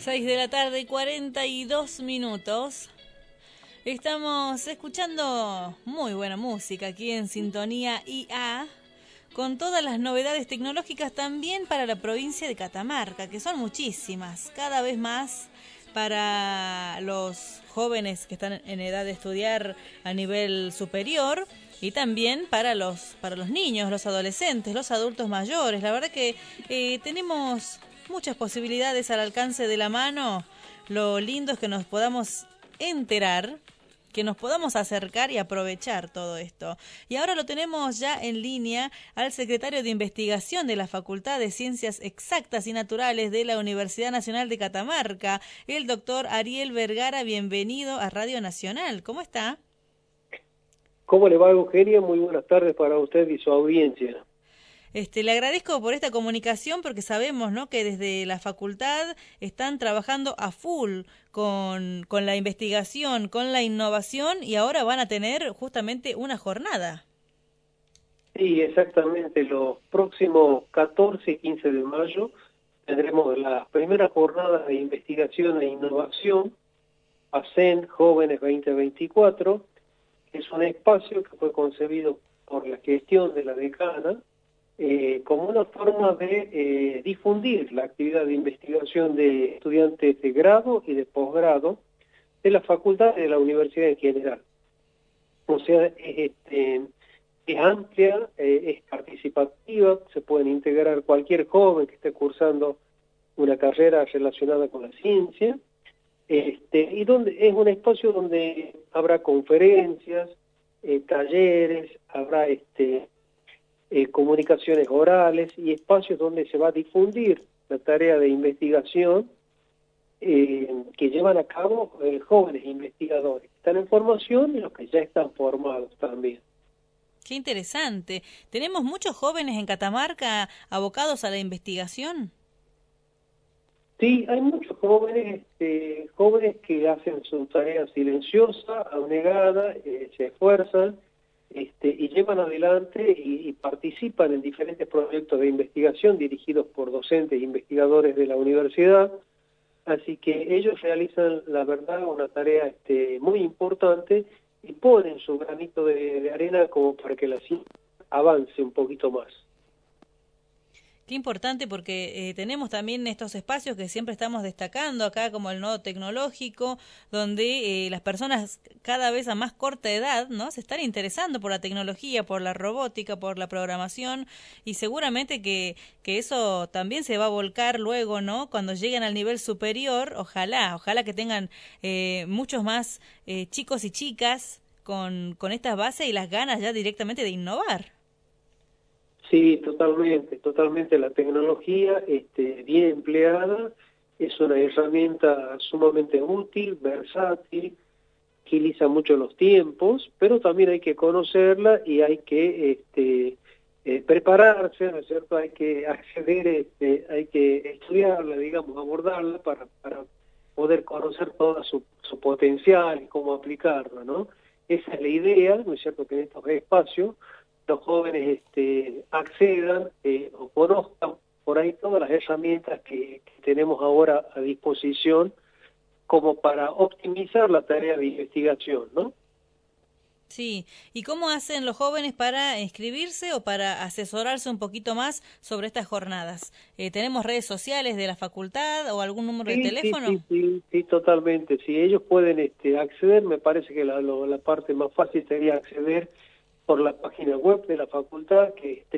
6 de la tarde, 42 minutos. Estamos escuchando muy buena música aquí en Sintonía IA, con todas las novedades tecnológicas también para la provincia de Catamarca, que son muchísimas, cada vez más para los jóvenes que están en edad de estudiar a nivel superior y también para los niños, los adolescentes, los adultos mayores. La verdad que tenemos muchas posibilidades al alcance de la mano. Lo lindo es que nos podamos enterar, que nos podamos acercar y aprovechar todo esto. Y ahora lo tenemos ya en línea al secretario de Investigación de la Facultad de Ciencias Exactas y Naturales de la Universidad Nacional de Catamarca, el doctor Ariel Vergara. Bienvenido a Radio Nacional. ¿Cómo está? ¿Cómo le va, Eugenia? Muy buenas tardes para usted y su audiencia. Le agradezco por esta comunicación porque sabemos, ¿no?, que desde la facultad están trabajando a full con la investigación, con la innovación, y ahora van a tener justamente una jornada. Sí, exactamente. Los próximos 14 y 15 de mayo tendremos las primeras jornadas de investigación e innovación, ASCEN Jóvenes 2024, que es un espacio que fue concebido por la gestión de la decana, como una forma de difundir la actividad de investigación de estudiantes de grado y de posgrado de la facultad y de la universidad en general. O sea, es amplia, es participativa, se pueden integrar cualquier joven que esté cursando una carrera relacionada con la ciencia, y donde es un espacio donde habrá conferencias, talleres, habrá comunicaciones orales y espacios donde se va a difundir la tarea de investigación que llevan a cabo jóvenes investigadores que están en formación y los que ya están formados también. Qué interesante. ¿Tenemos muchos jóvenes en Catamarca abocados a la investigación? Sí, hay muchos jóvenes, jóvenes que hacen su tarea silenciosa, abnegada, se esfuerzan, y llevan adelante y participan en diferentes proyectos de investigación dirigidos por docentes e investigadores de la universidad. Así que ellos realizan, la verdad, una tarea muy importante y ponen su granito de arena como para que la ciencia avance un poquito más. Qué importante, porque tenemos también estos espacios que siempre estamos destacando acá, como el nodo tecnológico, donde las personas cada vez a más corta edad, ¿no?, se están interesando por la tecnología, por la robótica, por la programación, y seguramente que eso también se va a volcar luego, ¿no?, cuando lleguen al nivel superior. Ojalá que tengan muchos más chicos y chicas con estas bases y las ganas ya directamente de innovar. Sí, totalmente. La tecnología, bien empleada, es una herramienta sumamente útil, versátil, agiliza mucho los tiempos, pero también hay que conocerla y hay que prepararse, ¿no es cierto? Hay que acceder, hay que estudiarla, digamos, abordarla para poder conocer toda su potencial y cómo aplicarla, ¿no? Esa es la idea, ¿no es cierto?, que en estos espacios los jóvenes accedan o conozcan por ahí todas las herramientas que tenemos ahora a disposición como para optimizar la tarea de investigación, ¿no? Sí, ¿y cómo hacen los jóvenes para inscribirse o para asesorarse un poquito más sobre estas jornadas? ¿Tenemos redes sociales de la facultad o algún número de teléfono? Sí, totalmente. Si ellos pueden acceder, me parece que la parte más fácil sería acceder por la página web de la facultad, que es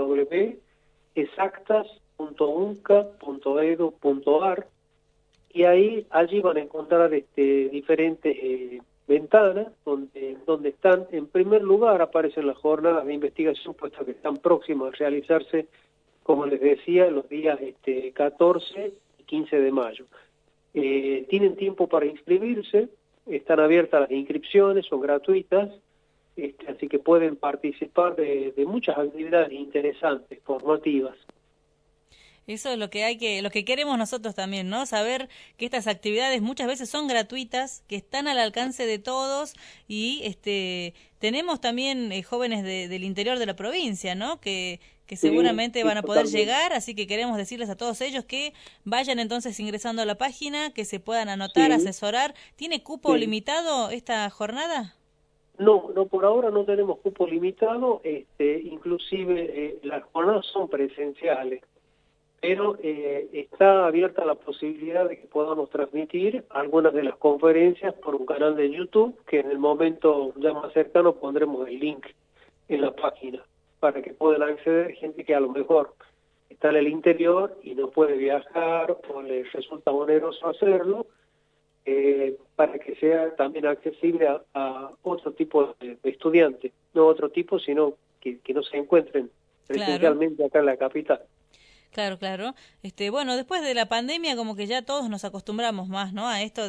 www.exactas.unca.edu.ar, y allí van a encontrar diferentes ventanas donde están, en primer lugar, aparecen las jornadas de investigación, puesto que están próximas a realizarse, como les decía, los días 14 y 15 de mayo. Tienen tiempo para inscribirse, están abiertas las inscripciones, son gratuitas, así que pueden participar de muchas actividades interesantes, formativas. Eso es lo que queremos nosotros también, ¿no? Saber que estas actividades muchas veces son gratuitas, que están al alcance de todos y tenemos también jóvenes del interior de la provincia, ¿no? Que Sí, seguramente sí, van a poder totalmente. llegar, así que queremos decirles a todos ellos que vayan entonces ingresando a la página, que se puedan anotar, Sí, asesorar. ¿Tiene cupo sí. limitado esta jornada? No, no, por ahora no tenemos cupo limitado, inclusive las jornadas son presenciales, pero está abierta la posibilidad de que podamos transmitir algunas de las conferencias por un canal de YouTube, que en el momento ya más cercano pondremos el link en la página, para que puedan acceder gente que a lo mejor está en el interior y no puede viajar o le resulta oneroso hacerlo, para que sea también accesible a otro tipo de estudiantes, no otro tipo, sino que no se encuentren Claro. presencialmente acá en la capital. Claro, claro. Bueno, después de la pandemia como que ya todos nos acostumbramos más, ¿no? A esto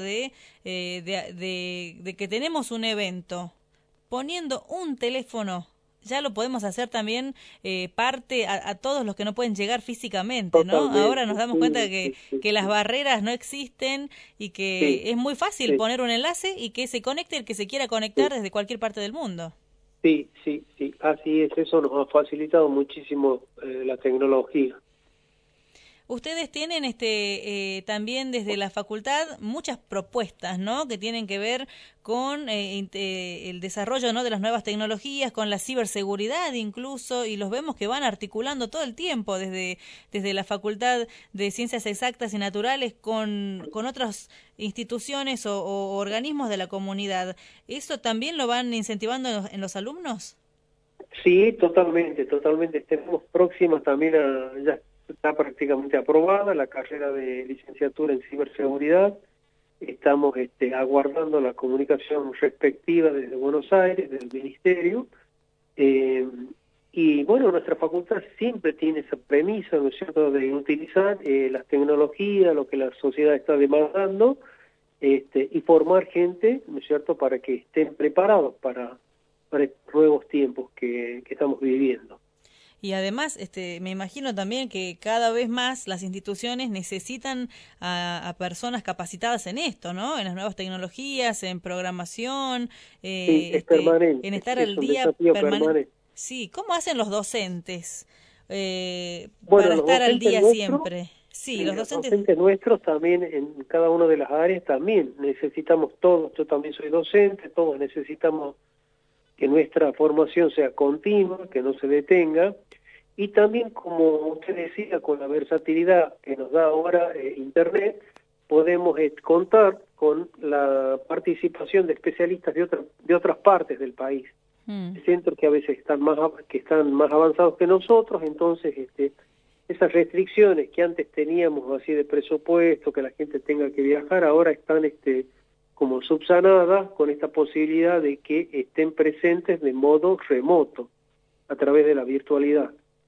de que tenemos un evento. Poniendo un teléfono, ya lo podemos hacer también parte a todos los que no pueden llegar físicamente, ¿no? Ahora nos Totalmente, damos cuenta sí, sí, sí, que las sí, barreras no existen y sí, que es muy fácil sí, poner un enlace y que se conecte el que se quiera conectar sí, desde cualquier parte del mundo. sí, sí, sí, así es, eso nos ha facilitado muchísimo la tecnología. Ustedes tienen también desde la facultad muchas propuestas, ¿no? Que tienen que ver con el desarrollo, ¿no? De las nuevas tecnologías, con la ciberseguridad incluso, y los vemos que van articulando todo el tiempo desde la facultad de Ciencias Exactas y Naturales con otras instituciones o organismos de la comunidad. ¿Eso también lo van incentivando en los alumnos? Sí, totalmente, totalmente. Tenemos próximas también ya está prácticamente aprobada la carrera de licenciatura en ciberseguridad. Estamos aguardando la comunicación respectiva desde Buenos Aires, del Ministerio. Eh, y bueno, nuestra facultad siempre tiene esa premisa, ¿no es cierto?, de utilizar las tecnologías, lo que la sociedad está demandando, y formar gente, ¿no es cierto?, para que estén preparados para estos nuevos tiempos que estamos viviendo. Y además, me imagino también que cada vez más las instituciones necesitan a personas capacitadas en esto, ¿no? En las nuevas tecnologías, en programación, Sí, es en permanente, estar es al un día desafío permanente. permanente. Sí, ¿cómo hacen los docentes Bueno, para los estar al docentes día nuestros, siempre? Sí, sí, los los docentes. docentes nuestros también en cada una de las áreas también necesitamos todos, yo también soy docente, todos necesitamos que nuestra formación sea continua, que no se detenga, y también, como usted decía, con la versatilidad que nos da ahora Internet, podemos contar con la participación de especialistas de otras partes del país, Mm. centros que a veces que están más avanzados que nosotros, entonces esas restricciones que antes teníamos así de presupuesto, que la gente tenga que viajar, ahora están como subsanadas con esta posibilidad de que estén presentes de modo remoto, a través de la virtualidad.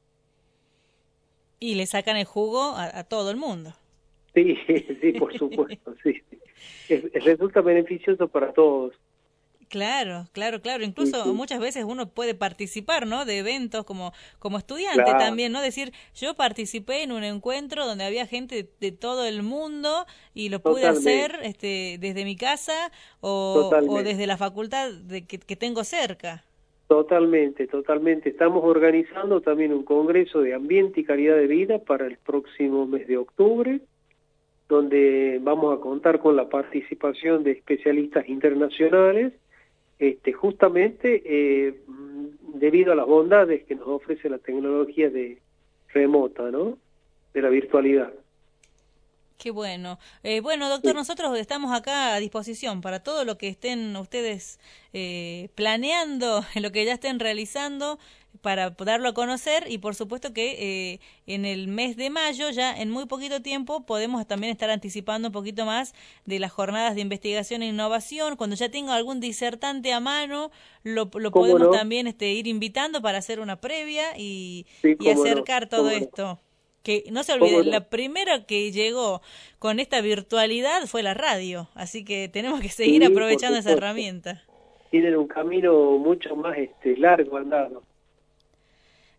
Y le sacan el jugo a todo el mundo. Sí, sí, por supuesto, sí. Resulta beneficioso para todos. Claro, claro, claro. Sí, Incluso sí, muchas veces uno puede participar, ¿no? De eventos como estudiante claro, también, ¿no? Decir, yo participé en un encuentro donde había gente de todo el mundo y lo pude hacer totalmente, desde mi casa o totalmente, desde la facultad que tengo cerca. totalmente, totalmente. Estamos organizando también un congreso de ambiente y calidad de vida para el próximo mes de octubre, donde vamos a contar con la participación de especialistas internacionales, justamente debido a las bondades que nos ofrece la tecnología de remota, ¿no? De la virtualidad. Qué bueno. Bueno, doctor, Sí. nosotros estamos acá a disposición para todo lo que estén ustedes planeando, lo que ya estén realizando, para darlo a conocer y por supuesto que en el mes de mayo, ya en muy poquito tiempo, podemos también estar anticipando un poquito más de las jornadas de investigación e innovación. Cuando ya tenga algún disertante a mano, lo ¿Cómo podemos no? también ir invitando para hacer una previa Sí, y cómo no, acercar todo cómo no, esto. Que no se cómo olviden, no. la primera que llegó con esta virtualidad fue la radio, así que tenemos que seguir Sí, por aprovechando esa supuesto. herramienta. Tienen un camino mucho más largo andado.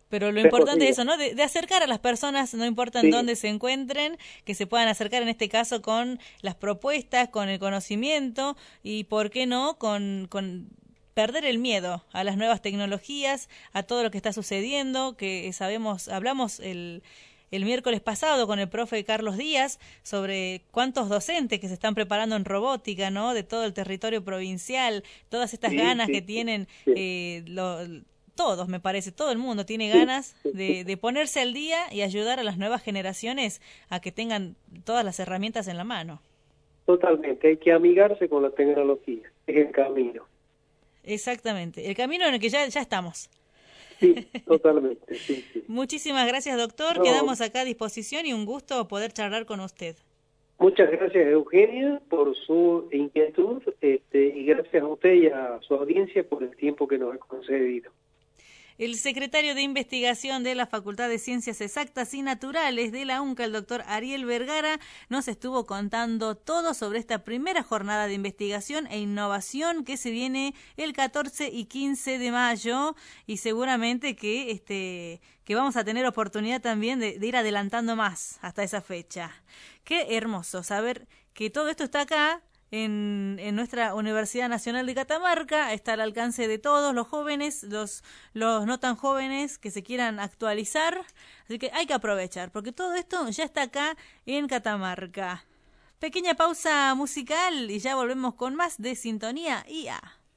Pero lo Es importante es posible. eso, ¿no? De acercar a las personas, no importa en Sí, dónde se encuentren, que se puedan acercar en este caso con las propuestas, con el conocimiento y, ¿por qué no?, con perder el miedo a las nuevas tecnologías, a todo lo que está sucediendo, que sabemos, hablamos el miércoles pasado con el profe Carlos Díaz sobre cuántos docentes que se están preparando en robótica, ¿no? De todo el territorio provincial, todas estas sí, ganas que sí, sí, tienen sí, todos, me parece, todo el mundo tiene sí, ganas sí, sí, de ponerse al día y ayudar a las nuevas generaciones a que tengan todas las herramientas en la mano. totalmente. Hay que amigarse con la tecnología, es el camino. Exactamente, el camino en el que ya estamos. Sí, totalmente, sí, sí. Muchísimas gracias, doctor. No, Quedamos acá a disposición y un gusto poder charlar con usted. muchas gracias, Eugenia, por su inquietud, y gracias a usted y a su audiencia por el tiempo que nos ha concedido. El secretario de Investigación de la Facultad de Ciencias Exactas y Naturales de la UNCA, el doctor Ariel Vergara, nos estuvo contando todo sobre esta primera jornada de investigación e innovación que se viene el 14 y 15 de mayo y seguramente que vamos a tener oportunidad también de ir adelantando más hasta esa fecha. Qué hermoso saber que todo esto está acá en nuestra Universidad Nacional de Catamarca, está al alcance de todos los jóvenes, los no tan jóvenes que se quieran actualizar, así que hay que aprovechar, porque todo esto ya está acá en Catamarca. Pequeña pausa musical y ya volvemos con más de Sintonía IA.